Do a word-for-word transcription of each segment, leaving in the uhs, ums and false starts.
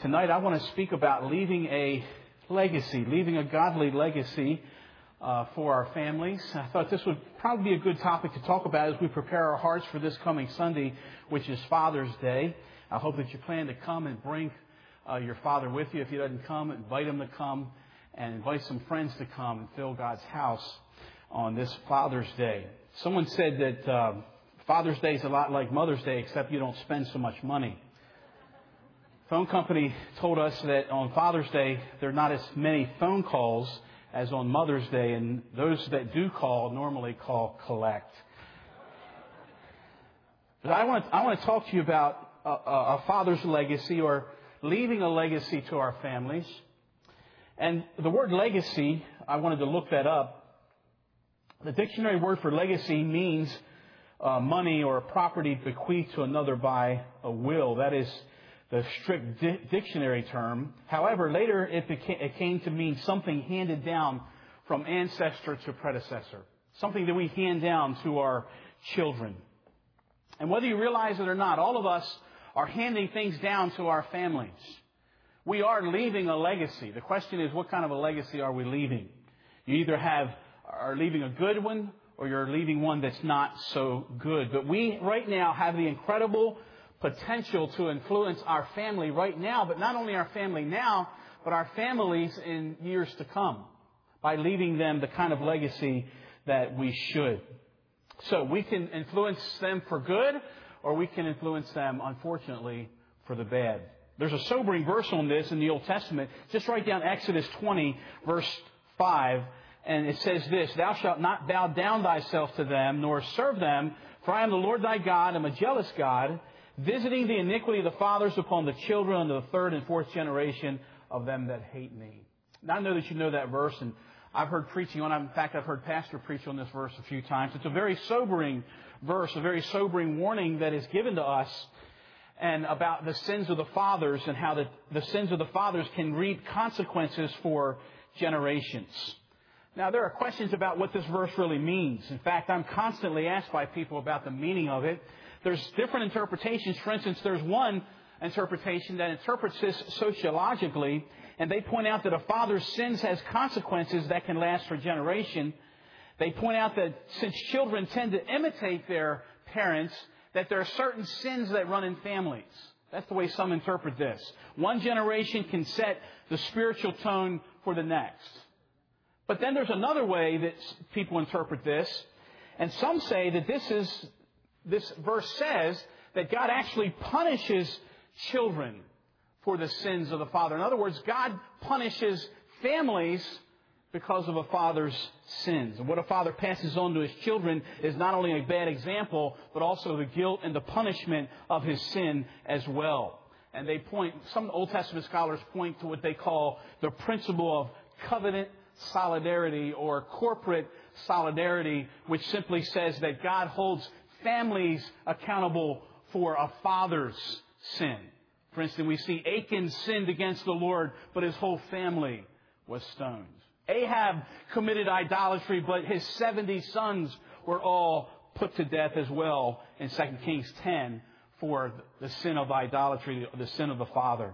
Tonight I want to speak about leaving a legacy, leaving a godly legacy uh, for our families. I thought this would probably be a good topic to talk about as we prepare our hearts for this coming Sunday, which is Father's Day. I hope that you plan to come and bring uh, your father with you. If he doesn't come, invite him to come and invite some friends to come and fill God's house on this Father's Day. Someone said that uh, Father's Day is a lot like Mother's Day, except you don't spend so much money. Phone company told us that on Father's Day, there are not as many phone calls as on Mother's Day, and those that do call normally call collect. But I want to, I want to talk to you about a, a father's legacy, or leaving a legacy to our families. And the word legacy, I wanted to look that up. The dictionary word for legacy means uh, money or property bequeathed to another by a will. That is the strict di- dictionary term. However, later it, became, it came to mean something handed down from ancestor to predecessor. Something that we hand down to our children. And whether you realize it or not, all of us are handing things down to our families. We are leaving a legacy. The question is, what kind of a legacy are we leaving? You either have are leaving a good one, or you're leaving one that's not so good. But we right now have the incredible potential to influence our family right now, but not only our family now, but our families in years to come, by leaving them the kind of legacy that we should. So we can influence them for good, or we can influence them, unfortunately, for the bad. There's a sobering verse on this in the Old Testament. Just write down Exodus twenty, verse five, and it says this: "Thou shalt not bow down thyself to them, nor serve them, for I am the Lord thy God, I am a jealous God, visiting the iniquity of the fathers upon the children unto the third and fourth generation of them that hate me." Now, I know that you know that verse, and I've heard preaching on it. In fact, I've heard Pastor preach on this verse a few times. It's a very sobering verse, a very sobering warning that is given to us, and about the sins of the fathers, and how the, the sins of the fathers can reap consequences for generations. Now, there are questions about what this verse really means. In fact, I'm constantly asked by people about the meaning of it. There's different interpretations. For instance, there's one interpretation that interprets this sociologically, and they point out that a father's sins has consequences that can last for a generation. They point out that since children tend to imitate their parents, that there are certain sins that run in families. That's the way some interpret this. One generation can set the spiritual tone for the next. But then there's another way that people interpret this, and some say that this is This verse says that God actually punishes children for the sins of the father. In other words, God punishes families because of a father's sins. And what a father passes on to his children is not only a bad example, but also the guilt and the punishment of his sin as well. And they point, some Old Testament scholars point to what they call the principle of covenant solidarity, or corporate solidarity, which simply says that God holds families accountable for a father's sin. For instance, we see Achan sinned against the Lord, but his whole family was stoned. Ahab committed idolatry, but his seventy sons were all put to death as well in Second Kings ten for the sin of idolatry, the sin of the father.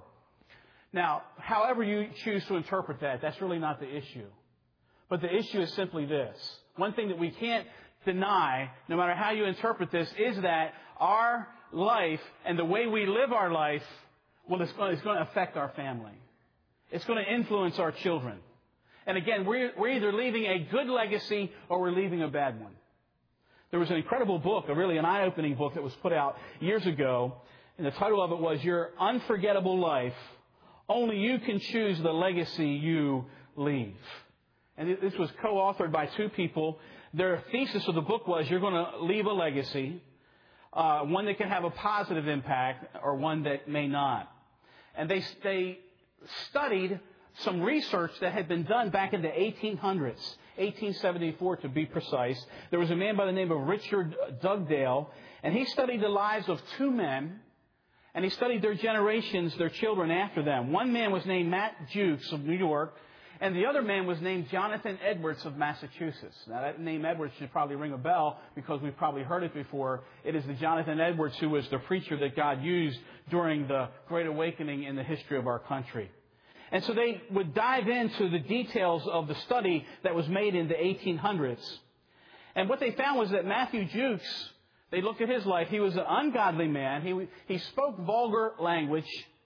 Now, however you choose to interpret that, that's really not the issue. But the issue is simply this. One thing that we can't deny, no matter how you interpret this, is that our life and the way we live our life, well, it's going, it's going to affect our family. It's going to influence our children. And again, we're, we're either leaving a good legacy or we're leaving a bad one. There was an incredible book, a really an eye-opening book that was put out years ago, and the title of it was Your Unforgettable Life. Only you can choose the legacy you leave. And this was co-authored by two people. Their thesis of the book was, you're going to leave a legacy, uh, one that can have a positive impact or one that may not. And they, they studied some research that had been done back in the eighteen hundreds, eighteen seventy-four to be precise. There was a man by the name of Richard Dugdale, and he studied the lives of two men, and he studied their generations, their children after them. One man was named Matt Jukes of New York, And the other man was named Jonathan Edwards of Massachusetts. Now, that name Edwards should probably ring a bell because we've probably heard it before. It is the Jonathan Edwards who was the preacher that God used during the Great Awakening in the history of our country. And so they would dive into the details of the study that was made in the eighteen hundreds. And what they found was that Matthew Jukes, they looked at his life. He was an ungodly man. He, he spoke vulgar language.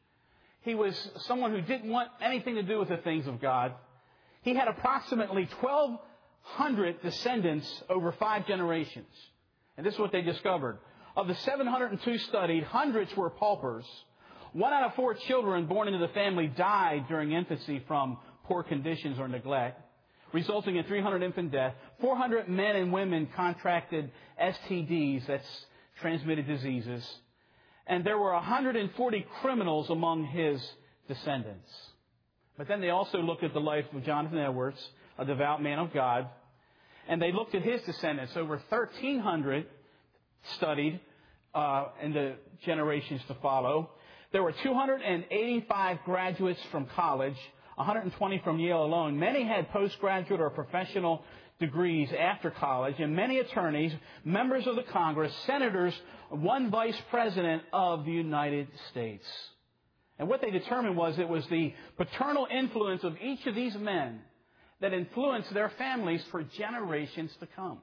He was someone who didn't want anything to do with the things of God. He had approximately twelve hundred descendants over five generations. And this is what they discovered. Of the seven hundred two studied, hundreds were paupers. One out of four children born into the family died during infancy from poor conditions or neglect, resulting in three hundred infant deaths. four hundred men and women contracted S T Ds, that's transmitted diseases. And there were one hundred forty criminals among his descendants. But then they also looked at the life of Jonathan Edwards, a devout man of God. And they looked at his descendants. Over thirteen hundred studied uh, in the generations to follow. There were two hundred eighty-five graduates from college, one hundred twenty from Yale alone. Many had postgraduate or professional degrees after college, and many attorneys, members of the Congress, senators, one vice president of the United States. And what they determined was it was the paternal influence of each of these men that influenced their families for generations to come.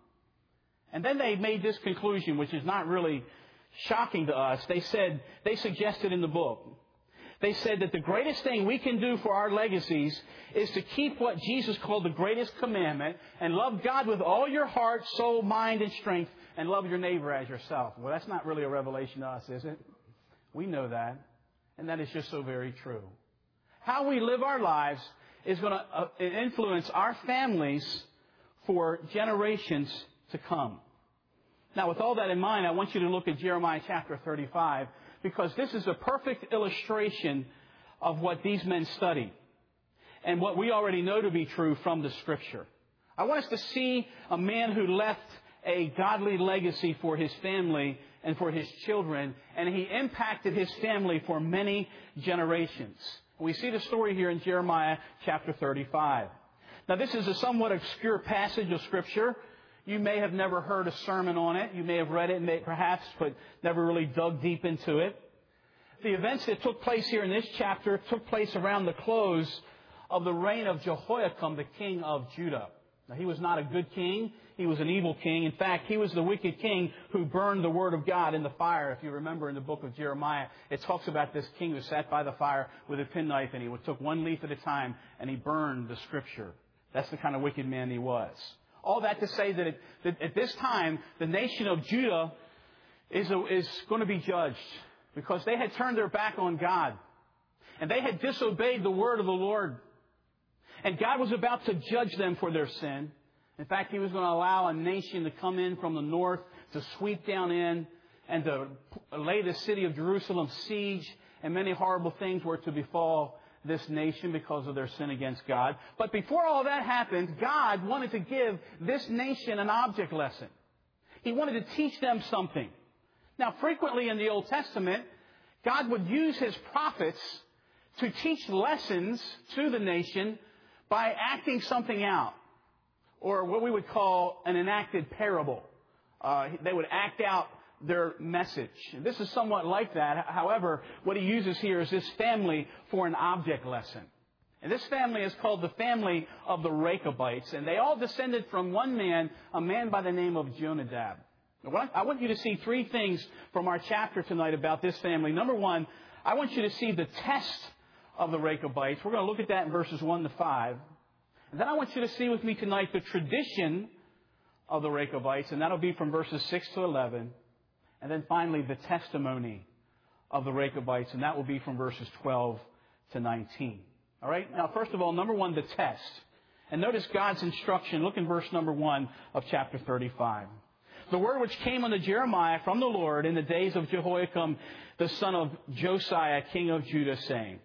And then they made this conclusion, which is not really shocking to us. They said, they suggested in the book, they said that the greatest thing we can do for our legacies is to keep what Jesus called the greatest commandment and love God with all your heart, soul, mind, and strength, and love your neighbor as yourself. Well, that's not really a revelation to us, is it? We know that. And that is just so very true. How we live our lives is going to uh, influence our families for generations to come. Now, with all that in mind, I want you to look at Jeremiah chapter thirty-five, because this is a perfect illustration of what these men studied and what we already know to be true from the Scripture. I want us to see a man who left a godly legacy for his family and for his children, and he impacted his family for many generations. We see the story here in Jeremiah chapter thirty-five. Now, this is a somewhat obscure passage of Scripture. You may have never heard a sermon on it. You may have read it, may, perhaps, but never really dug deep into it. The events that took place here in this chapter took place around the close of the reign of Jehoiakim, the king of Judah. Now, he was not a good king. He was an evil king. In fact, he was the wicked king who burned the word of God in the fire. If you remember in the book of Jeremiah, it talks about this king who sat by the fire with a penknife, and he took one leaf at a time and he burned the Scripture. That's the kind of wicked man he was. All that to say that, it, that at this time, the nation of Judah is, a, is going to be judged because they had turned their back on God. And they had disobeyed the word of the Lord. And God was about to judge them for their sin. In fact, He was going to allow a nation to come in from the north to sweep down in and to lay the city of Jerusalem siege. And many horrible things were to befall this nation because of their sin against God. But before all that happened, God wanted to give this nation an object lesson. He wanted to teach them something. Now, frequently in the Old Testament, God would use His prophets to teach lessons to the nation by acting something out, or what we would call an enacted parable. Uh, they would act out their message. And this is somewhat like that. However, what he uses here is this family for an object lesson. And this family is called the family of the Rechabites. And they all descended from one man, a man by the name of Jonadab. I want you to see three things from our chapter tonight about this family. Number one, I want you to see the test of the Rechabites. We're going to look at that in verses one to five. And then I want you to see with me tonight the tradition of the Rechabites. And that'll be from verses six to eleven. And then finally, the testimony of the Rechabites, and that will be from verses twelve to nineteen. All right? Now, first of all, number one, the test. And notice God's instruction. Look in verse number one of chapter thirty-five. The word which came unto Jeremiah from the Lord in the days of Jehoiakim, the son of Josiah, king of Judah, saying,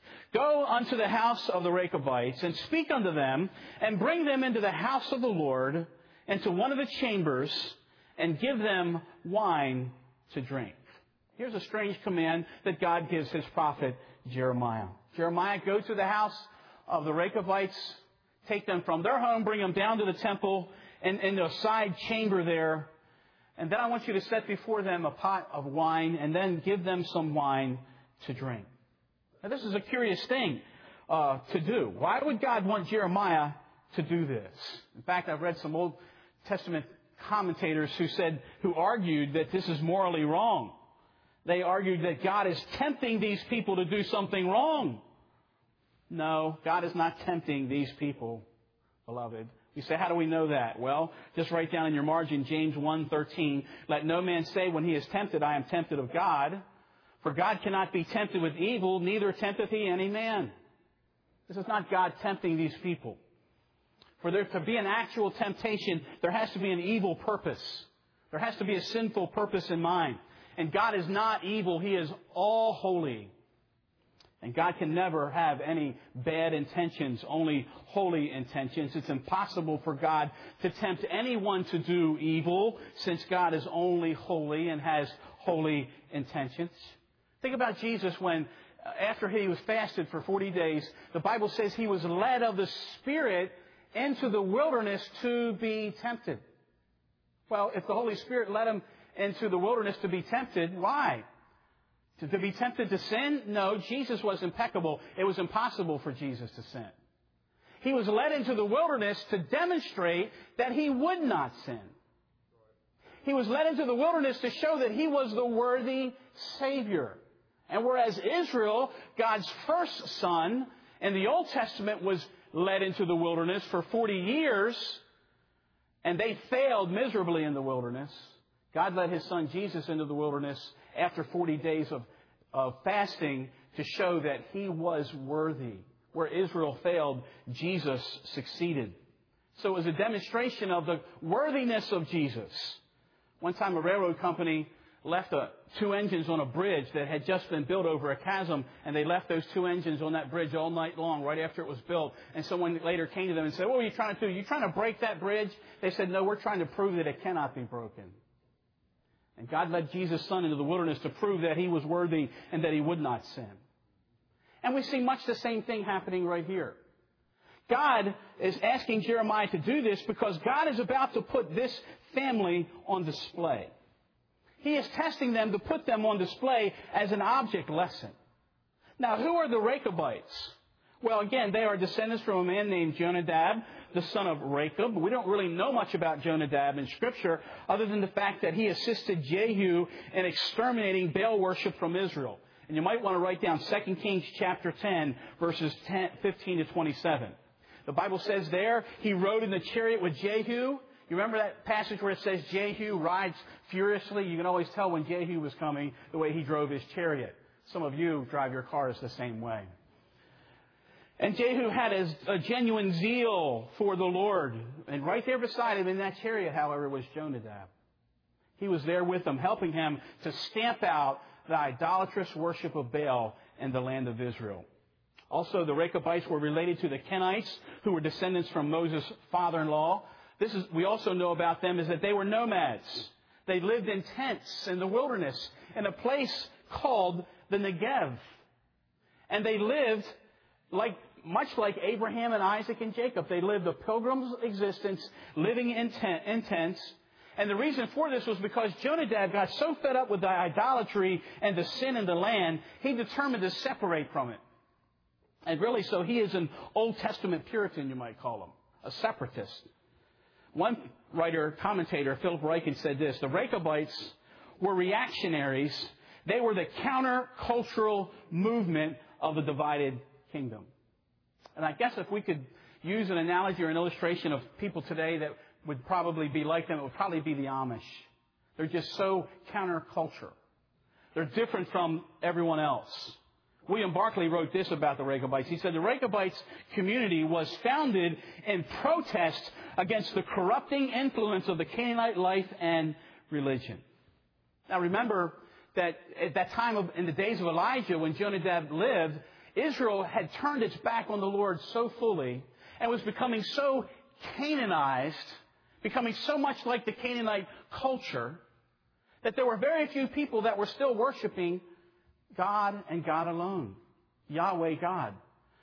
Go unto the house of the Rechabites, and speak unto them, and bring them into the house of the Lord, into one of the chambers, and give them wine to drink. Here's a strange command that God gives His prophet Jeremiah. Jeremiah, go to the house of the Rechabites, take them from their home, bring them down to the temple and in a side chamber there. And then I want you to set before them a pot of wine and then give them some wine to drink. Now, this is a curious thing uh, to do. Why would God want Jeremiah to do this? In fact, I've read some Old Testament commentators who said, who argued that this is morally wrong. They argued that God is tempting these people to do something wrong. No, God is not tempting these people, beloved. You say, how do we know that? Well, just write down in your margin, James one thirteen, let no man say when he is tempted, I am tempted of God. For God cannot be tempted with evil, neither tempteth he any man. This is not God tempting these people. For there to be an actual temptation, there has to be an evil purpose. There has to be a sinful purpose in mind. And God is not evil. He is all holy. And God can never have any bad intentions, only holy intentions. It's impossible for God to tempt anyone to do evil, since God is only holy and has holy intentions. Think about Jesus when, after he was fasted for forty days, the Bible says he was led of the Spirit into the wilderness to be tempted. Well, if the Holy Spirit led him into the wilderness to be tempted, why? To, to be tempted to sin? No, Jesus was impeccable. It was impossible for Jesus to sin. He was led into the wilderness to demonstrate that he would not sin. He was led into the wilderness to show that he was the worthy Savior. And whereas Israel, God's first son, in the Old Testament was led into the wilderness for forty years, and they failed miserably in the wilderness, God led His Son Jesus into the wilderness after forty days of, of fasting to show that He was worthy. Where Israel failed, Jesus succeeded. So it was a demonstration of the worthiness of Jesus. One time a railroad company left a, two engines on a bridge that had just been built over a chasm, and they left those two engines on that bridge all night long, right after it was built. And someone later came to them and said, what were you trying to do? Are you trying to break that bridge? They said, no, we're trying to prove that it cannot be broken. And God led Jesus' Son into the wilderness to prove that He was worthy and that He would not sin. And we see much the same thing happening right here. God is asking Jeremiah to do this because God is about to put this family on display. He is testing them to put them on display as an object lesson. Now, who are the Rechabites? Well, again, they are descendants from a man named Jonadab, the son of Rechab. We don't really know much about Jonadab in Scripture other than the fact that he assisted Jehu in exterminating Baal worship from Israel. And you might want to write down Second Kings chapter ten, verses fifteen to twenty-seven. The Bible says there, he rode in the chariot with Jehu. You remember that passage where it says Jehu rides furiously? You can always tell when Jehu was coming the way he drove his chariot. Some of you drive your cars the same way. And Jehu had a, a genuine zeal for the Lord. And right there beside him in that chariot, however, was Jonadab. He was there with him, helping him to stamp out the idolatrous worship of Baal in the land of Israel. Also, the Rechabites were related to the Kenites, who were descendants from Moses' father-in-law. This is, we also know about them is that they were nomads. They lived in tents in the wilderness in a place called the Negev. And they lived like, much like Abraham and Isaac and Jacob. They lived a pilgrim's existence, living in, tent, in tents. And the reason for this was because Jonadab got so fed up with the idolatry and the sin in the land, he determined to separate from it. And really, so he is an Old Testament Puritan, you might call him, a separatist. One writer, commentator, Philip Ryken, said this: the Rechabites were reactionaries. They were the counter-cultural movement of the divided kingdom. And I guess if we could use an analogy or an illustration of people today that would probably be like them, it would probably be the Amish. They're just so counterculture. They're different from everyone else. William Barclay wrote this about the Rechabites. He said, the Rechabites community was founded in protest against the corrupting influence of the Canaanite life and religion. Now remember that at that time, of, in the days of Elijah, when Jonadab lived, Israel had turned its back on the Lord so fully and was becoming so Canaanized, becoming so much like the Canaanite culture, that there were very few people that were still worshiping God and God alone. Yahweh God.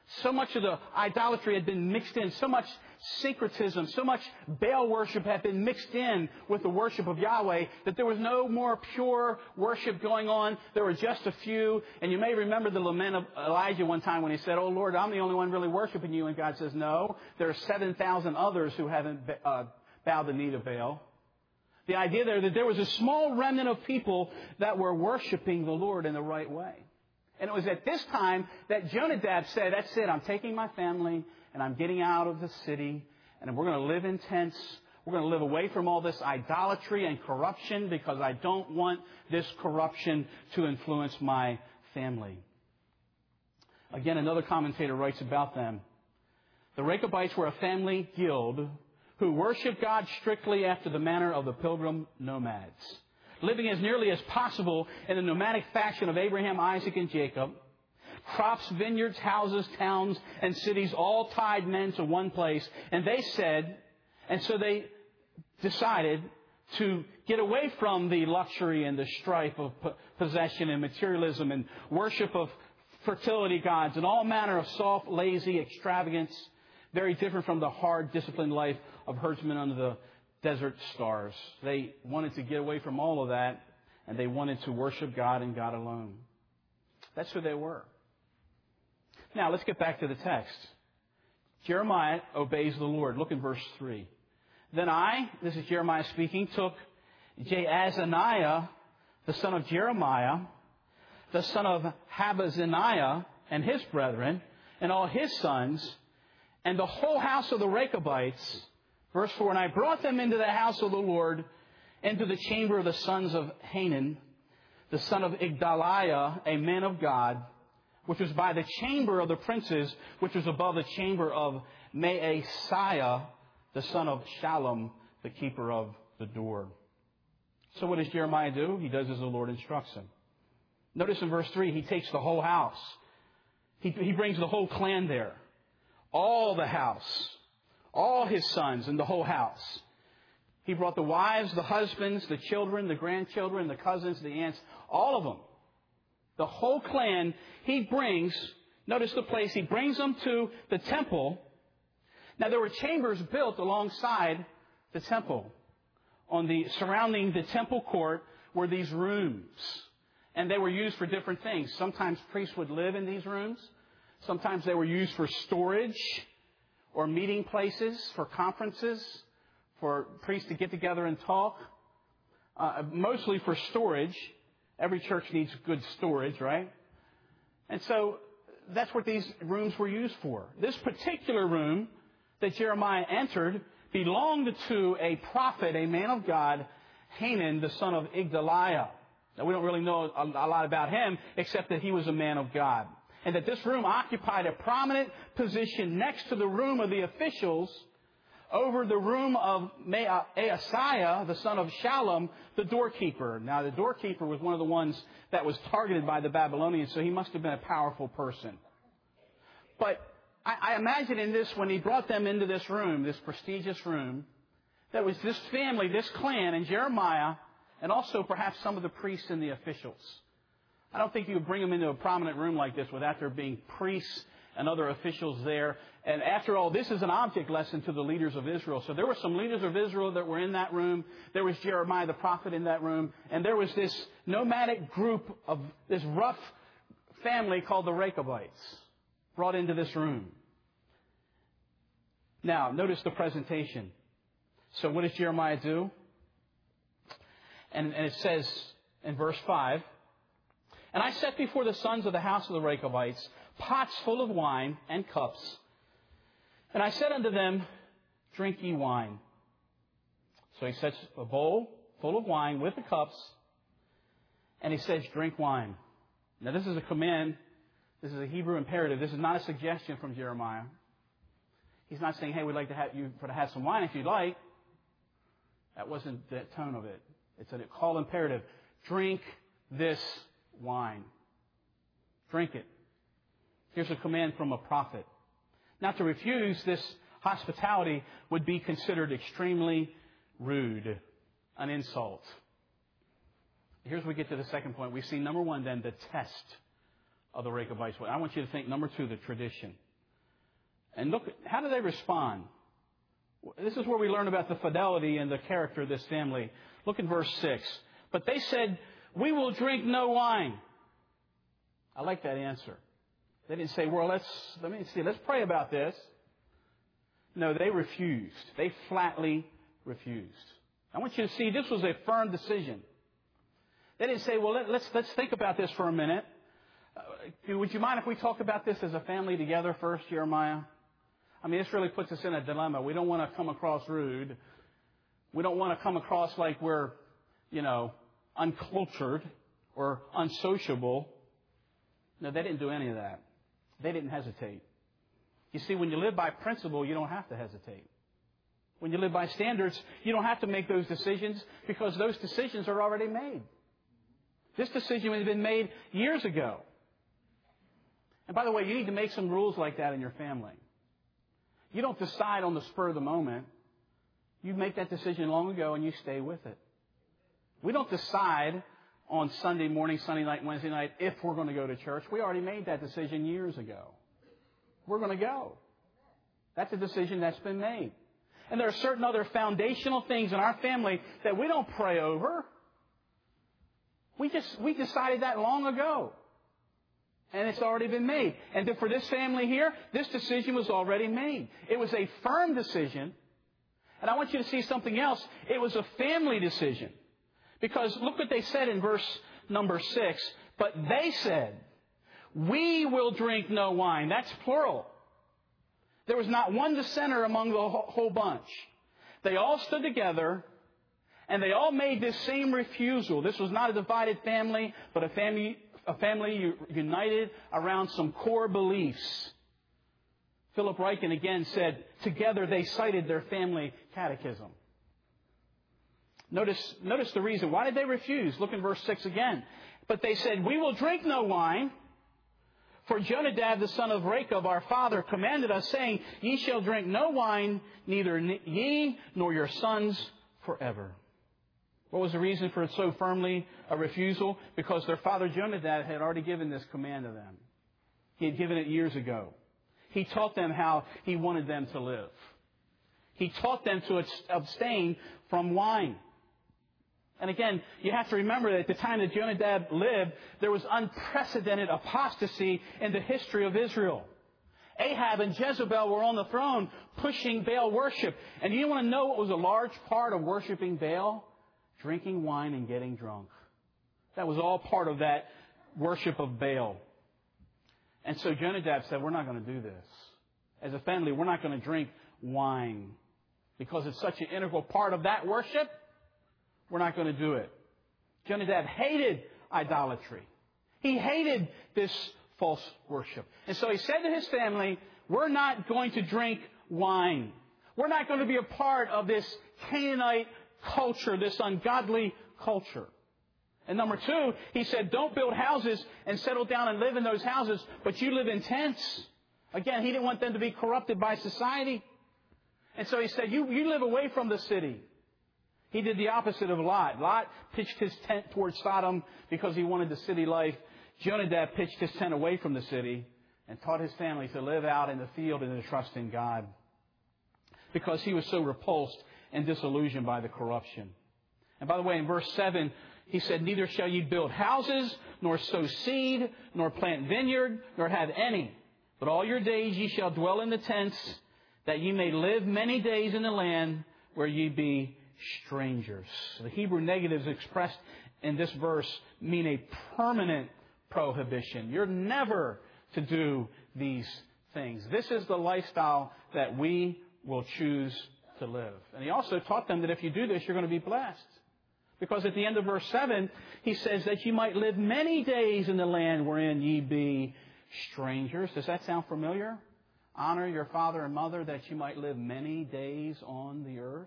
So much of the idolatry had been mixed in. So much syncretism, so much Baal worship had been mixed in with the worship of Yahweh that there was no more pure worship going on. There were just a few. And you may remember the lament of Elijah one time when he said, "Oh Lord, I'm the only one really worshiping you." And God says, "No, there are seven thousand others who haven't uh, bowed the knee to Baal." The idea there that there was a small remnant of people that were worshiping the Lord in the right way. And it was at this time that Jonadab said, "That's it, I'm taking my family and I'm getting out of the city and we're going to live in tents. We're going to live away from all this idolatry and corruption because I don't want this corruption to influence my family." Again, another commentator writes about them. The Rechabites were a family guild who worshiped God strictly after the manner of the pilgrim nomads, living as nearly as possible in the nomadic fashion of Abraham, Isaac, and Jacob. Crops, vineyards, houses, towns, and cities all tied men to one place. And they said, and so they decided to get away from the luxury and the strife of possession and materialism and worship of fertility gods and all manner of soft, lazy extravagance, very different from the hard, disciplined life of herdsmen under the desert stars. They wanted to get away from all of that, and they wanted to worship God and God alone. That's who they were. Now, let's get back to the text. Jeremiah obeys the Lord. Look in verse three. "Then I," this is Jeremiah speaking, "took Jaazaniah, the son of Jeremiah, the son of Habaziniah, and his brethren, and all his sons, and the whole house of the Rechabites," verse four, "and I brought them into the house of the Lord, into the chamber of the sons of Hanan, the son of Igdaliah, a man of God, which was by the chamber of the princes, which was above the chamber of Maaseiah, the son of Shallum, the keeper of the door." So what does Jeremiah do? He does as the Lord instructs him. Notice in verse three, he takes the whole house. He, he brings the whole clan there. All the house. All his sons and the whole house. He brought the wives, the husbands, the children, the grandchildren, the cousins, the aunts, all of them. The whole clan he brings, notice the place, he brings them to the temple. Now there were chambers built alongside the temple. On the surrounding the temple court were these rooms. And they were used for different things. Sometimes priests would live in these rooms. Sometimes they were used for storage or meeting places, for conferences, for priests to get together and talk. Uh, mostly for storage. Every church needs good storage, right? And so that's what these rooms were used for. This particular room that Jeremiah entered belonged to a prophet, a man of God, Hanan, the son of Igdaliah. Now, we don't really know a lot about him, except that he was a man of God. And that this room occupied a prominent position next to the room of the officials, over the room of Maaseiah, the son of Shallum, the doorkeeper. Now, the doorkeeper was one of the ones that was targeted by the Babylonians, so he must have been a powerful person. But I, I imagine in this, when he brought them into this room, this prestigious room, that was this family, this clan, and Jeremiah, and also perhaps some of the priests and the officials. I don't think you would bring them into a prominent room like this without there being priests and other officials there. And after all, this is an object lesson to the leaders of Israel. So there were some leaders of Israel that were in that room. There was Jeremiah the prophet in that room. And there was this nomadic group of this rough family called the Rechabites brought into this room. Now, notice the presentation. So what does Jeremiah do? And, and it says in verse five, "And I set before the sons of the house of the Rechabites pots full of wine and cups. And I said unto them, Drink ye wine." So he sets a bowl full of wine with the cups, and he says, "Drink wine." Now this is a command. This is a Hebrew imperative. This is not a suggestion from Jeremiah. He's not saying, "Hey, we'd like to have you to have some wine if you'd like." That wasn't the tone of it. It's a call imperative. Drink this wine. Drink it. Here's a command from a prophet. Now, to refuse this hospitality would be considered extremely rude, an insult. Here's where we get to the second point. We see, number one, then, the test of the Rechabites. I want you to think, number two, the tradition. And look, how do they respond? This is where we learn about the fidelity and the character of this family. Look at verse six. But they said, we will drink no wine. I like that answer. They didn't say, well, let's, let me see, let's pray about this. No, they refused. They flatly refused. I want you to see this was a firm decision. They didn't say, well, let, let's, let's think about this for a minute. Uh, would you mind if we talk about this as a family together first, Jeremiah? I mean, this really puts us in a dilemma. We don't want to come across rude. We don't want to come across like we're, you know, uncultured or unsociable. No, they didn't do any of that. They didn't hesitate. You see, when you live by principle, you don't have to hesitate. When you live by standards, you don't have to make those decisions because those decisions are already made. This decision has been made years ago. And by the way, you need to make some rules like that in your family. You don't decide on the spur of the moment. You make that decision long ago and you stay with it. We don't decide on Sunday morning, Sunday night, Wednesday night if we're going to go to church. We already made that decision years ago. We're going to go. That's a decision that's been made. And there are certain other foundational things in our family that we don't pray over. We just, we decided that long ago. And it's already been made. And for this family here, this decision was already made. It was a firm decision. And I want you to see something else. It was a family decision. Because look what they said in verse number six. But they said, we will drink no wine. That's plural. There was not one dissenter among the whole bunch. They all stood together and they all made this same refusal. This was not a divided family, but a family, a family united around some core beliefs. Philip Ryken again said, together they cited their family catechism. Notice, notice the reason. Why did they refuse? Look in verse six again. But they said, we will drink no wine. For Jonadab, the son of Rechab, our father, commanded us, saying, ye shall drink no wine, neither ye nor your sons forever. What was the reason for so firmly a refusal? Because their father Jonadab had already given this command to them. He had given it years ago. He taught them how he wanted them to live. He taught them to abstain from wine. And again, you have to remember that at the time that Jonadab lived, there was unprecedented apostasy in the history of Israel. Ahab and Jezebel were on the throne pushing Baal worship. And you want to know what was a large part of worshiping Baal? Drinking wine and getting drunk. That was all part of that worship of Baal. And so Jonadab said, we're not going to do this. As a family, we're not going to drink wine. Because it's such an integral part of that worship, we're not going to do it. Jonadab hated idolatry. He hated this false worship. And so he said to his family, we're not going to drink wine. We're not going to be a part of this Canaanite culture, this ungodly culture. And number two, he said, don't build houses and settle down and live in those houses, but you live in tents. Again, he didn't want them to be corrupted by society. And so he said, you, you live away from the city. He did the opposite of Lot. Lot pitched his tent towards Sodom because he wanted the city life. Jonadab pitched his tent away from the city and taught his family to live out in the field and to trust in God. Because he was so repulsed and disillusioned by the corruption. And by the way, in verse seven, he said, neither shall ye build houses, nor sow seed, nor plant vineyard, nor have any. But all your days ye shall dwell in the tents, that ye may live many days in the land where ye be strangers. The Hebrew negatives expressed in this verse mean a permanent prohibition. You're never to do these things. This is the lifestyle that we will choose to live. And he also taught them that if you do this, you're going to be blessed. Because at the end of verse seven, he says that you might live many days in the land wherein ye be strangers. Does that sound familiar? Honor your father and mother that you might live many days on the earth.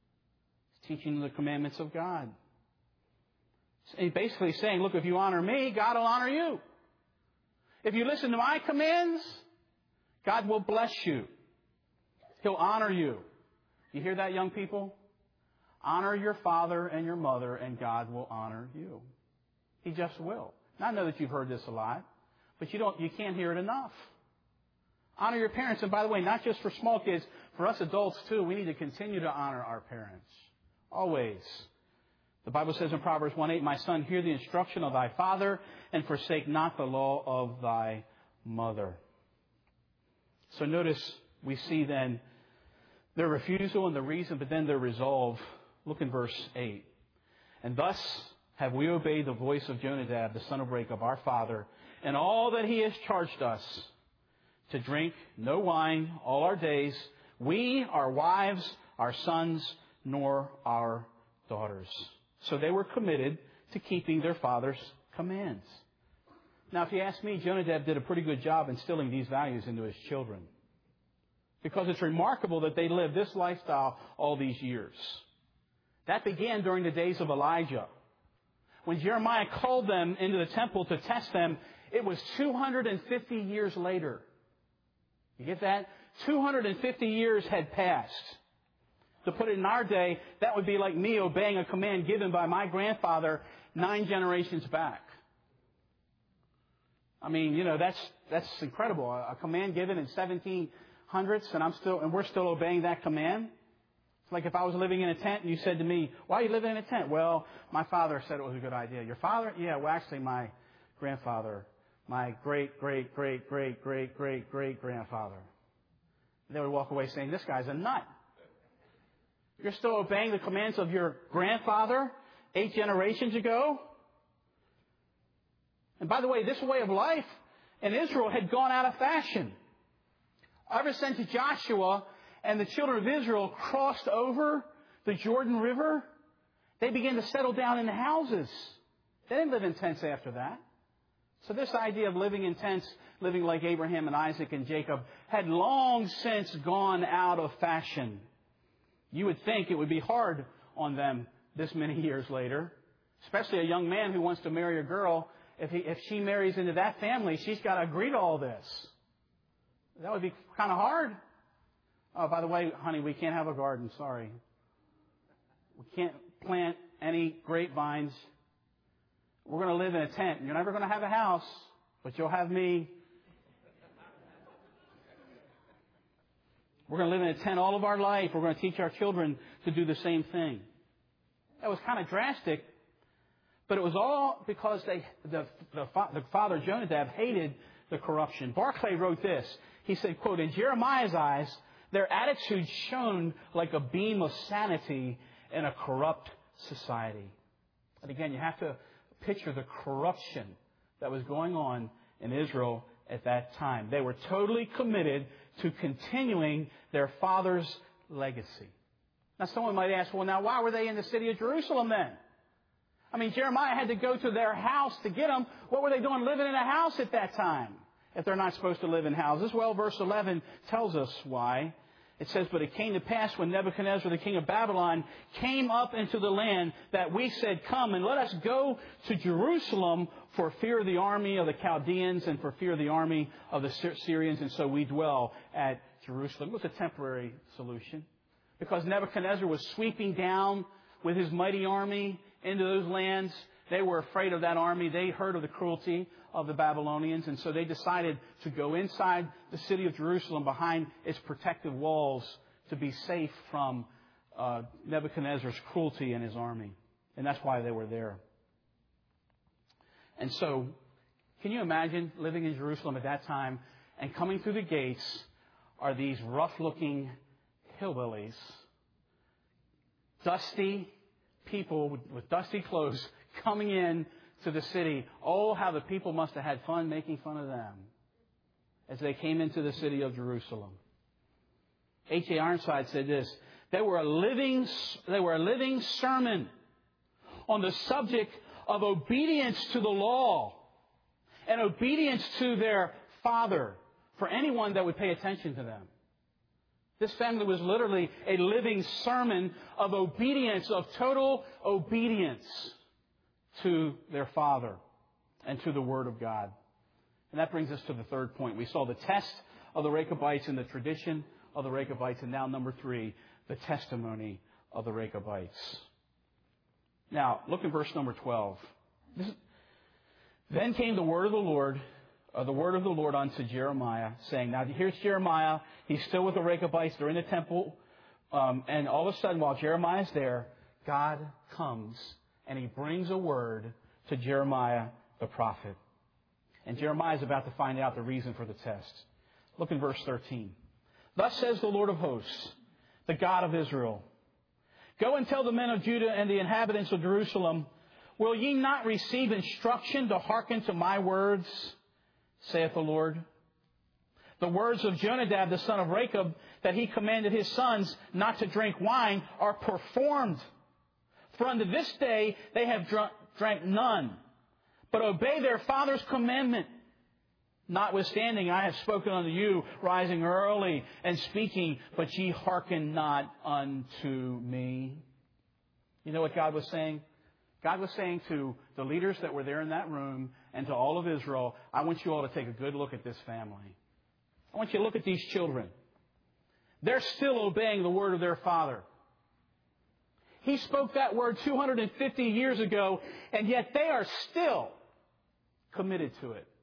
He's teaching the commandments of God. He's basically saying, look, if you honor me, God will honor you. If you listen to my commands, God will bless you. He'll honor you. You hear that, young people? Honor your father and your mother, and God will honor you. He just will. Now, I know that you've heard this a lot, but you don't. You can't hear it enough. Honor your parents. And by the way, not just for small kids, for us adults too, we need to continue to honor our parents. Always. The Bible says in Proverbs one eight, my son, hear the instruction of thy father and forsake not the law of thy mother. So notice we see then their refusal and the reason, but then their resolve. Look in verse eight. And thus have we obeyed the voice of Jonadab, the son of Rechab, our father, and all that he has charged us, to drink no wine all our days, we, our wives, our sons, nor our daughters. So they were committed to keeping their father's commands. Now, if you ask me, Jonadab did a pretty good job instilling these values into his children. Because it's remarkable that they lived this lifestyle all these years. That began during the days of Elijah. When Jeremiah called them into the temple to test them, it was two hundred fifty years later. You get that? two hundred fifty years had passed. To put it in our day, that would be like me obeying a command given by my grandfather nine generations back. I mean, you know, that's that's incredible. A command given in seventeen hundreds, and I'm still and we're still obeying that command. It's like if I was living in a tent and you said to me, "Why are you living in a tent?" Well, my father said it was a good idea. Your father? Yeah, well, actually, my grandfather, my great, great, great, great, great, great, great grandfather. They would walk away saying, "This guy's a nut." You're still obeying the commands of your grandfather eight generations ago? And by the way, this way of life in Israel had gone out of fashion. Ever since Joshua and the children of Israel crossed over the Jordan River, they began to settle down in houses. They didn't live in tents after that. So this idea of living in tents, living like Abraham and Isaac and Jacob, had long since gone out of fashion. You would think it would be hard on them this many years later, especially a young man who wants to marry a girl. If he, if she marries into that family, she's got to agree to all this. That would be kind of hard. Oh, by the way, honey, we can't have a garden. Sorry. We can't plant any grapevines. We're going to live in a tent. You're never going to have a house, but you'll have me. We're going to live in a tent all of our life. We're going to teach our children to do the same thing. That was kind of drastic, but it was all because they, the, the, the father Jonadab hated the corruption. Barclay wrote this. He said, quote, in Jeremiah's eyes, their attitude shone like a beam of sanity in a corrupt society. And again, you have to picture the corruption that was going on in Israel at that time. They were totally committed to continuing their father's legacy. Now, someone might ask, well, now, why were they in the city of Jerusalem then? I mean, Jeremiah had to go to their house to get them. What were they doing living in a house at that time if they're not supposed to live in houses? Well, verse eleven tells us why. It says, but it came to pass when Nebuchadnezzar, the king of Babylon, came up into the land that we said, come and let us go to Jerusalem for fear of the army of the Chaldeans and for fear of the army of the Syrians. And so we dwell at Jerusalem. It was a temporary solution because Nebuchadnezzar was sweeping down with his mighty army into those lands. They were afraid of that army. They heard of the cruelty of the Babylonians, and so they decided to go inside the city of Jerusalem behind its protective walls to be safe from uh, Nebuchadnezzar's cruelty and his army. And that's why they were there. And so, can you imagine living in Jerusalem at that time, and coming through the gates are these rough-looking hillbillies, dusty people with, with dusty clothes coming in to the city. Oh, how the people must have had fun making fun of them as they came into the city of Jerusalem. H A Ironside said this, they were a living, they were a living sermon on the subject of obedience to the law and obedience to their father for anyone that would pay attention to them. This family was literally a living sermon of obedience, of total obedience to their father and to the Word of God. And that brings us to the third point. We saw the test of the Rechabites and the tradition of the Rechabites. And now number three, the testimony of the Rechabites. Now, look at verse number twelve. This, then came the word of the Lord uh, the word of the Lord unto Jeremiah, saying, now here's Jeremiah. He's still with the Rechabites. They're in the temple. Um, and all of a sudden, while Jeremiah's there, God comes and He brings a word to Jeremiah the prophet. And Jeremiah is about to find out the reason for the test. Look in verse thirteen. Thus says the Lord of hosts, the God of Israel, go and tell the men of Judah and the inhabitants of Jerusalem, will ye not receive instruction to hearken to my words, saith the Lord? The words of Jonadab, the son of Rechab, that he commanded his sons not to drink wine, are performed. For unto this day they have drunk, drank none, but obey their father's commandment. Notwithstanding, I have spoken unto you, rising early and speaking, but ye hearken not unto me. You know what God was saying? God was saying to the leaders that were there in that room and to all of Israel, I want you all to take a good look at this family. I want you to look at these children. They're still obeying the word of their father. He spoke that word two hundred fifty years ago, and yet they are still committed to it.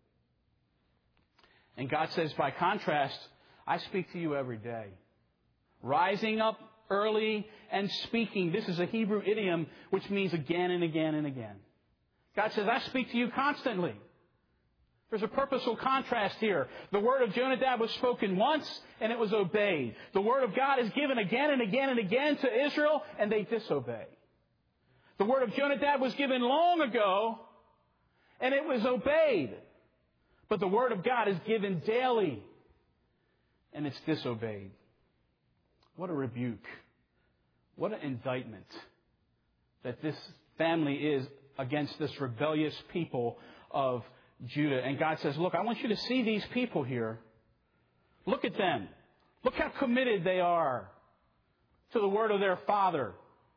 And God says, by contrast, I speak to you every day. Rising up early and speaking. This is a Hebrew idiom which means again and again and again. God says, I speak to you constantly. There's a purposeful contrast here. The word of Jonadab was spoken once and it was obeyed. The word of God is given again and again and again to Israel and they disobey. The word of Jonadab was given long ago and it was obeyed. But the word of God is given daily and it's disobeyed. What a rebuke. What an indictment that this family is against this rebellious people of Judah. And God says, look, I want you to see these people here. Look at them. Look how committed they are to the word of their father.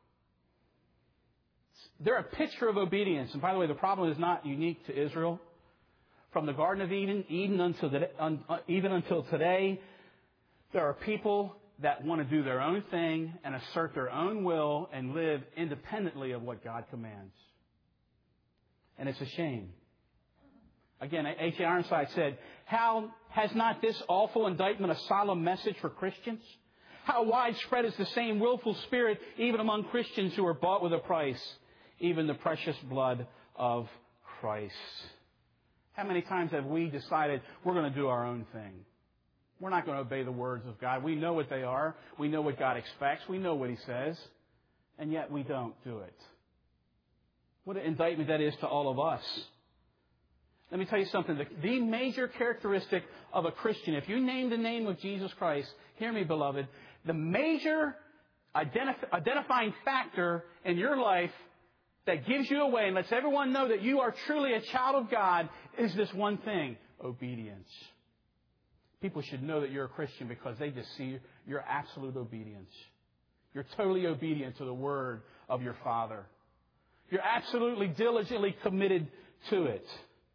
They're a picture of obedience. And by the way, the problem is not unique to Israel. From the Garden of Eden, Eden until the, un, even until today, there are people that want to do their own thing and assert their own will and live independently of what God commands. And it's a shame. Again, H A Ironside said, how has not this awful indictment a solemn message for Christians? How widespread is the same willful spirit even among Christians who are bought with a price, even the precious blood of Christ? How many times have we decided we're going to do our own thing? We're not going to obey the words of God. We know what they are. We know what God expects. We know what He says. And yet we don't do it. What an indictment that is to all of us. Let me tell you something. The, the major characteristic of a Christian, if you name the name of Jesus Christ, hear me, beloved, the major identif- identifying factor in your life that gives you away and lets everyone know that you are truly a child of God is this one thing, obedience. People should know that you're a Christian because they just see your absolute obedience. You're totally obedient to the word of your Father. You're absolutely diligently committed to it.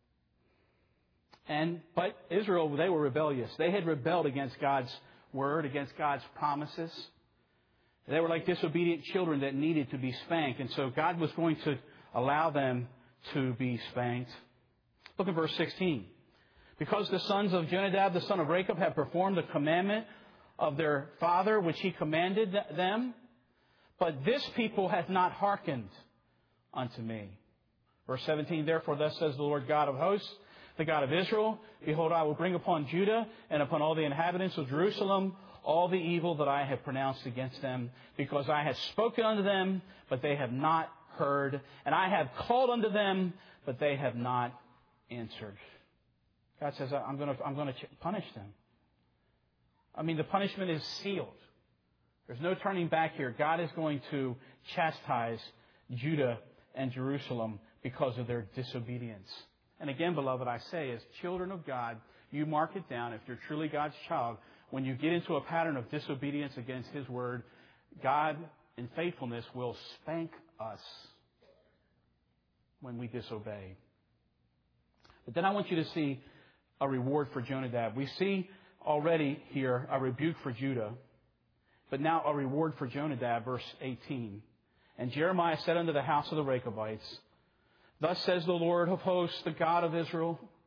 And but Israel, they were rebellious. They had rebelled against God's word, against God's promises. They were like disobedient children that needed to be spanked. And so God was going to allow them to be spanked. Look at verse sixteen. Because the sons of Jonadab, the son of Rechab, have performed the commandment of their father, which he commanded them, but this people hath not hearkened unto me. Verse seventeen, therefore thus says the Lord God of hosts, the God of Israel, behold, I will bring upon Judah and upon all the inhabitants of Jerusalem all the evil that I have pronounced against them, because I have spoken unto them, but they have not heard, and I have called unto them, but they have not answered. God says, I'm going to, I'm going to punish them. I mean, the punishment is sealed. There's no turning back here. God is going to chastise Judah and Jerusalem because of their disobedience. And again, beloved, I say, as children of God, you mark it down. If you're truly God's child, when you get into a pattern of disobedience against His word, God in faithfulness will spank us when we disobey. But then I want you to see a reward for Jonadab. We see already here a rebuke for Judah, but now a reward for Jonadab, verse eighteen. And Jeremiah said unto the house of the Rechabites, thus says the Lord of hosts, the God of Israel,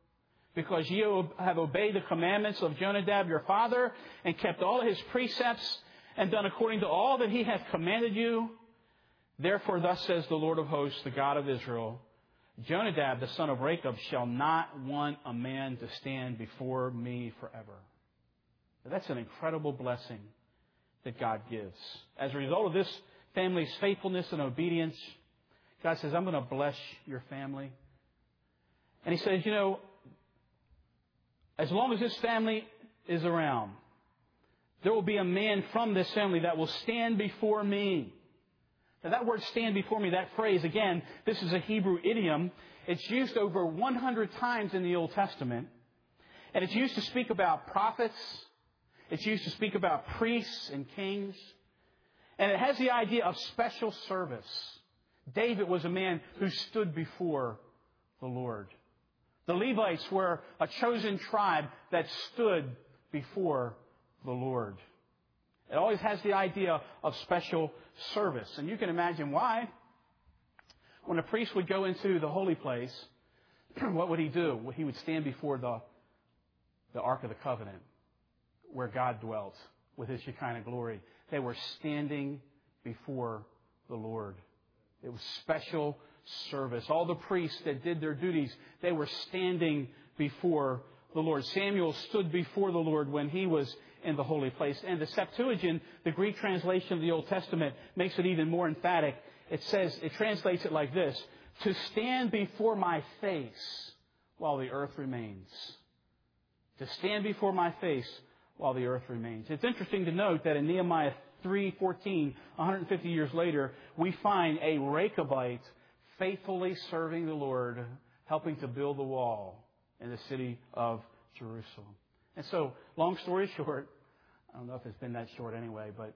because you have obeyed the commandments of Jonadab your father, and kept all his precepts, and done according to all that he hath commanded you. Therefore thus says the Lord of hosts, the God of Israel, Jonadab the son of Rechab shall not want a man to stand before me forever. That's an incredible blessing that God gives. As a result of this family's faithfulness and obedience, God says, I'm going to bless your family. And He says, you know, as long as this family is around, there will be a man from this family that will stand before me. Now that word stand before me, that phrase, again, this is a Hebrew idiom. It's used over one hundred times in the Old Testament. And it's used to speak about prophets. It's used to speak about priests and kings. And it has the idea of special service. David was a man who stood before the Lord. The Levites were a chosen tribe that stood before the Lord. It always has the idea of special service. And you can imagine why. When a priest would go into the holy place, what would he do? Well, he would stand before the, the Ark of the Covenant, where God dwelt with His Shekinah glory. They were standing before the Lord. It was special service. All the priests that did their duties, they were standing before the Lord. Samuel stood before the Lord when he was in the holy place. And the Septuagint, the Greek translation of the Old Testament, makes it even more emphatic. It says, it translates it like this: to stand before my face while the earth remains. To stand before my face while the earth remains. It's interesting to note that in Nehemiah three fourteen, one hundred fifty years later, we find a Rechabite faithfully serving the Lord, helping to build the wall in the city of Jerusalem. And so, long story short, I don't know if it's been that short anyway, but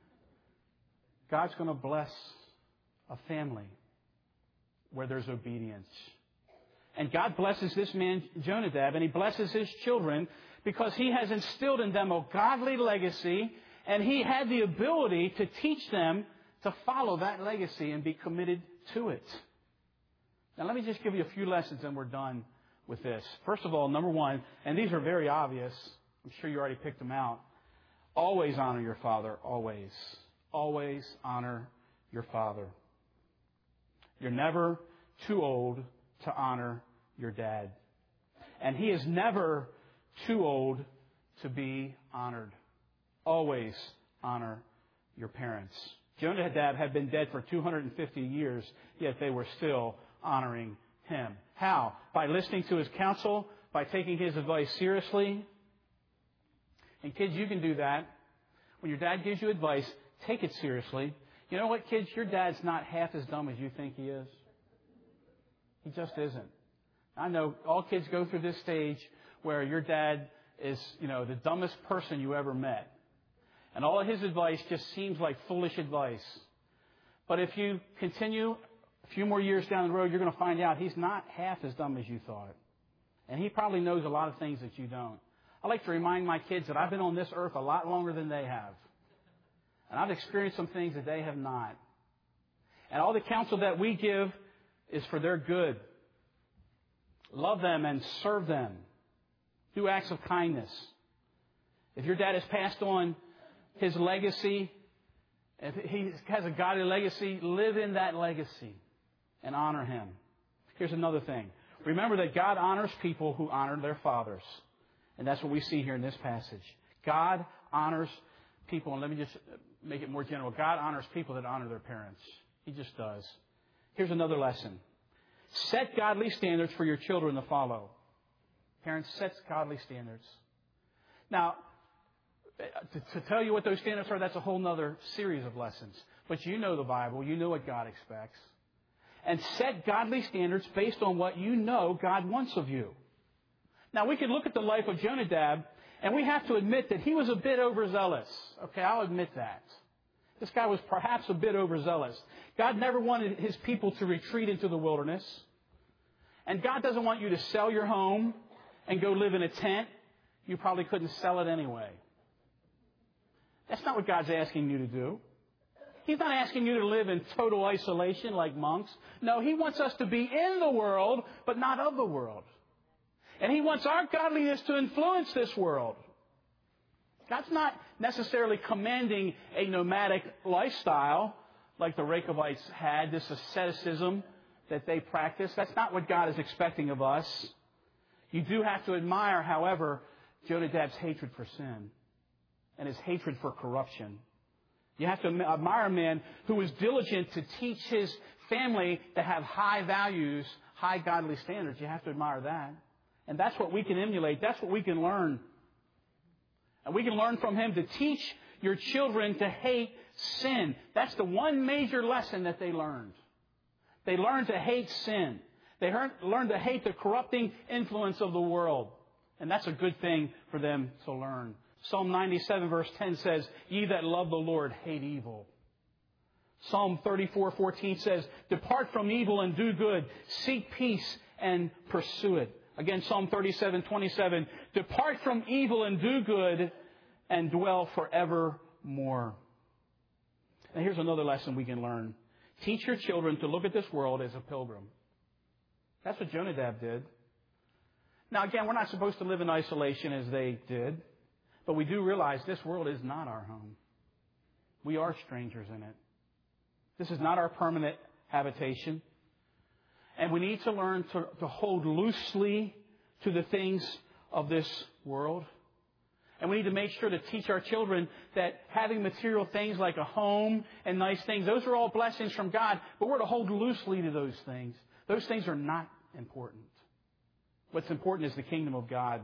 God's going to bless a family where there's obedience. And God blesses this man, Jonadab, and He blesses his children because He has instilled in them a godly legacy, and He had the ability to teach them to follow that legacy and be committed to it. Now, let me just give you a few lessons and we're done with this. First of all, number one, and these are very obvious. I'm sure you already picked them out. Always honor your father. Always. Always honor your father. You're never too old to honor your dad. And he is never too old to be honored. Always honor your parents. Jonadab had been dead for two hundred fifty years, yet they were still honoring him. How? By listening to his counsel, by taking his advice seriously. And kids, you can do that. When your dad gives you advice, take it seriously. You know what, kids? Your dad's not half as dumb as you think he is. He just isn't. I know all kids go through this stage where your dad is, you know, the dumbest person you ever met. And all of his advice just seems like foolish advice. But if you continue a few more years down the road, you're going to find out he's not half as dumb as you thought. And he probably knows a lot of things that you don't. I like to remind my kids that I've been on this earth a lot longer than they have. And I've experienced some things that they have not. And all the counsel that we give is for their good. Love them and serve them. Do acts of kindness. If your dad has passed on his legacy, if he has a godly legacy, live in that legacy and honor him. Here's another thing. Remember that God honors people who honor their fathers. And that's what we see here in this passage. God honors people, and let me just make it more general. God honors people that honor their parents. He just does. Here's another lesson. Set godly standards for your children to follow. Parents, set godly standards. Now, to, to tell you what those standards are, that's a whole other series of lessons. But you know the Bible. You know what God expects. And set godly standards based on what you know God wants of you. Now, we can look at the life of Jonadab, and we have to admit that he was a bit overzealous. Okay, I'll admit that. This guy was perhaps a bit overzealous. God never wanted His people to retreat into the wilderness. And God doesn't want you to sell your home and go live in a tent. You probably couldn't sell it anyway. That's not what God's asking you to do. He's not asking you to live in total isolation like monks. No, He wants us to be in the world, but not of the world. And He wants our godliness to influence this world. God's not necessarily commanding a nomadic lifestyle like the Rechabites had, this asceticism that they practiced. That's not what God is expecting of us. You do have to admire, however, Jonadab's hatred for sin and his hatred for corruption. You have to admire a man who was diligent to teach his family to have high values, high godly standards. You have to admire that. And that's what we can emulate. That's what we can learn. And we can learn from him to teach your children to hate sin. That's the one major lesson that they learned. They learned to hate sin. They learned to hate the corrupting influence of the world. And that's a good thing for them to learn. Psalm ninety-seven verse ten says, "Ye that love the Lord hate evil." Psalm thirty-four fourteen says, "Depart from evil and do good. Seek peace and pursue it." Again, Psalm thirty-seven twenty-seven, "Depart from evil and do good and dwell forevermore." And here's another lesson we can learn. Teach your children to look at this world as a pilgrim. That's what Jonadab did. Now, again, we're not supposed to live in isolation as they did. But we do realize this world is not our home. We are strangers in it. This is not our permanent habitation. And we need to learn to, to hold loosely to the things of this world. And we need to make sure to teach our children that having material things like a home and nice things, those are all blessings from God. But we're to hold loosely to those things. Those things are not important. What's important is the kingdom of God.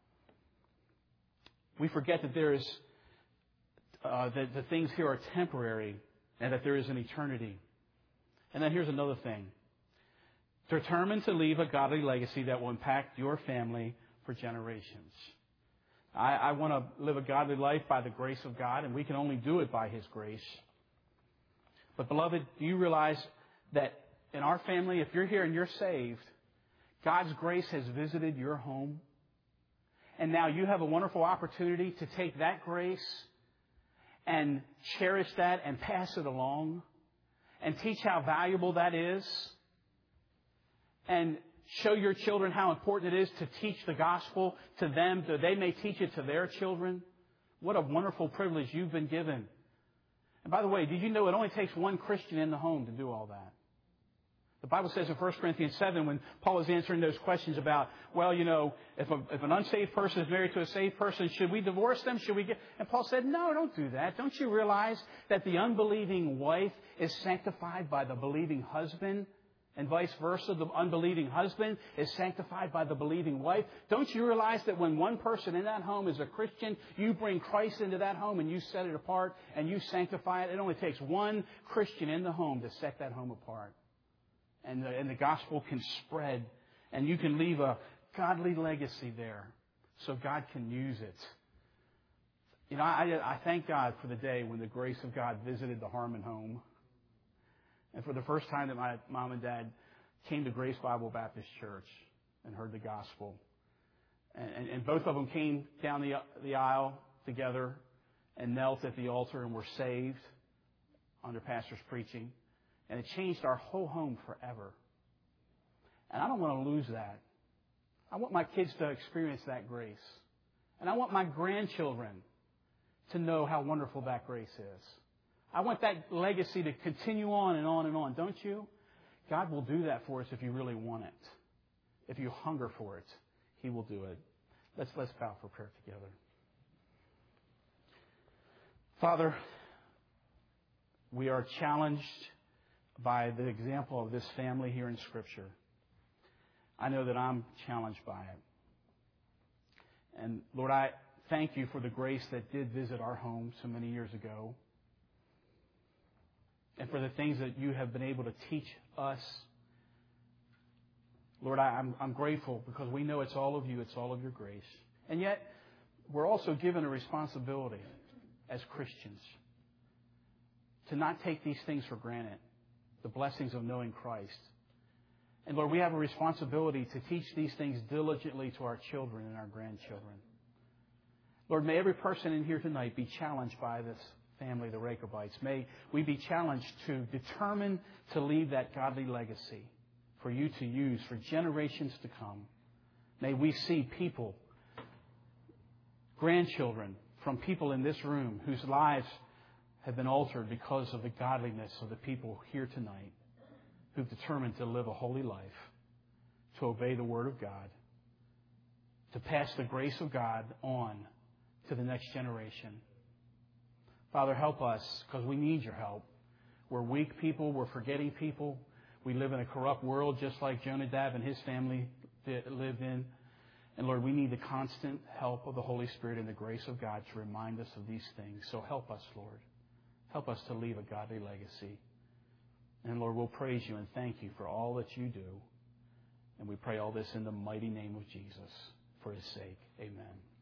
We forget that there is uh, that the things here are temporary and that there is an eternity. And then here's another thing. Determine to leave a godly legacy that will impact your family for generations. I, I want to live a godly life by the grace of God, and we can only do it by His grace. But beloved, do you realize that in our family, if you're here and you're saved, God's grace has visited your home? And now you have a wonderful opportunity to take that grace and cherish that and pass it along and teach how valuable that is and show your children how important it is to teach the gospel to them so they may teach it to their children. What a wonderful privilege you've been given. And by the way, did you know it only takes one Christian in the home to do all that? The Bible says in First Corinthians seven, when Paul is answering those questions about, well, you know, if, a, if an unsaved person is married to a saved person, should we divorce them? Should we get... And Paul said, no, don't do that. Don't you realize that the unbelieving wife is sanctified by the believing husband? And vice versa, the unbelieving husband is sanctified by the believing wife. Don't you realize that when one person in that home is a Christian, you bring Christ into that home and you set it apart and you sanctify it? It only takes one Christian in the home to set that home apart. And the, and the gospel can spread, and you can leave a godly legacy there so God can use it. You know, I, I thank God for the day when the grace of God visited the Harmon home. And for the first time that my mom and dad came to Grace Bible Baptist Church and heard the gospel. And, and, and both of them came down the, the aisle together and knelt at the altar and were saved under pastor's preaching. And it changed our whole home forever. And I don't want to lose that. I want my kids to experience that grace. And I want my grandchildren to know how wonderful that grace is. I want that legacy to continue on and on and on, don't you? God will do that for us if you really want it. If you hunger for it, He will do it. Let's, let's bow for prayer together. Father, we are challenged by the example of this family here in Scripture. I know that I'm challenged by it. And Lord, I thank You for the grace that did visit our home so many years ago. And for the things that You have been able to teach us. Lord, I, I'm, I'm grateful because we know it's all of You, it's all of Your grace. And yet, we're also given a responsibility as Christians to not take these things for granted. The blessings of knowing Christ. And Lord, we have a responsibility to teach these things diligently to our children and our grandchildren. Lord, may every person in here tonight be challenged by this family, the Rechabites. May we be challenged to determine to leave that godly legacy for You to use for generations to come. May we see people, grandchildren from people in this room whose lives have been altered because of the godliness of the people here tonight who've determined to live a holy life, to obey the Word of God, to pass the grace of God on to the next generation. Father, help us, because we need your help. We're weak people. We're forgetting people. We live in a corrupt world just like Jonadab and his family lived in. And Lord, we need the constant help of the Holy Spirit and the grace of God to remind us of these things. So help us, Lord. Help us to leave a godly legacy. And Lord, we'll praise you and thank you for all that you do. And we pray all this in the mighty name of Jesus. For his sake, amen.